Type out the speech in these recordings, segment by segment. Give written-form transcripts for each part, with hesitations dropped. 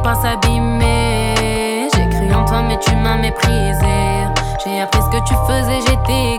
pas s'abîmer. J'ai cru en toi mais tu m'as méprisé. J'ai appris ce que tu faisais, j'étais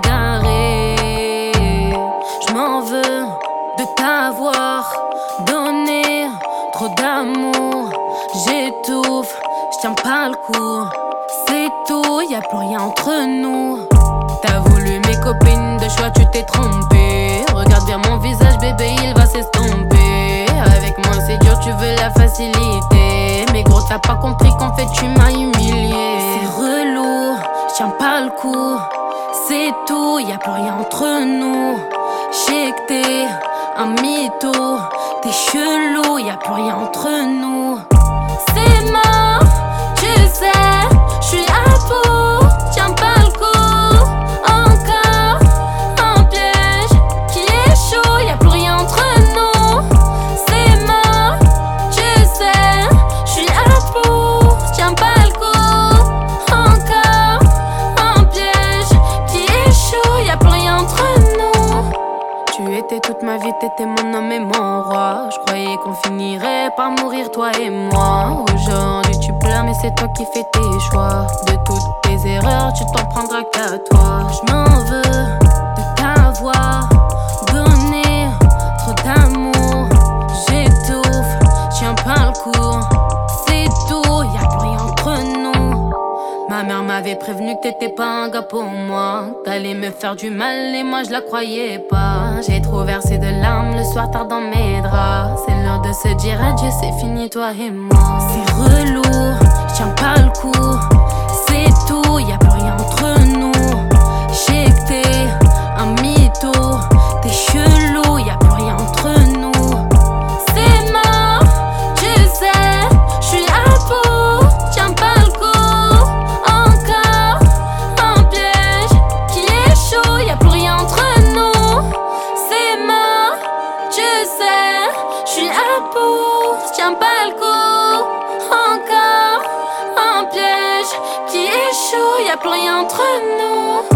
égaré. Je m'en veux de t'avoir donné trop d'amour. J'étouffe, je tiens pas le coup. C'est tout, y a plus rien entre nous. T'as voulu mes copines de choix, tu t'es trompé. Regarde bien mon visage, bébé, il va s'estomper. Avec moi c'est dur, tu veux la facilité. Mais gros, t'as pas compris qu'en fait tu m'as humilié. C'est relou, je tiens pas le coup. C'est tout, y a plus rien entre nous. J'sais que t'es un mytho, t'es chelou, y a plus rien entre nous. C'est mort, tu sais, j'suis à bout, tiens pas le coup. Encore un piège qui échoue, y a plus rien entre nous. C'est mort, tu sais, j'suis à bout, tiens pas le coup. Encore un piège qui échoue, y a plus rien entre nous. Tu étais toute ma vie, t'étais mon homme et mon roi. Je croyais qu'on finirait par mourir, toi et moi. Aujourd'hui tu pleures mais c'est toi qui fais tes choix. De toutes tes erreurs tu t'en prendras qu'à toi. Je m'en veux de t'avoir donné trop d'amour. J'étouffe, je tiens pas le coup. C'est tout, y a plus rien entre nous. Ma mère m'avait prévenu que t'étais pas un gars pour moi. T'allais me faire du mal et moi je la croyais pas. J'ai trop versé de larmes le soir tard dans mes draps. C'est l'heure de se dire adieu, c'est fini toi et moi. C'est relou, je tiens pas le coup. C'est tout, y a plus rien entre nous. J'sais que t'es un mytho, t'es chelou, y a plus rien entre nous. C'est mort, tu sais, j'suis à bout, tiens pas le coup. Encore un piège qui échoue, y a plus rien entre nous. C'est mort, tu sais, j'suis à bout, tiens pas le coup. Encore un piège qui échoue, y a plus rien entre nous.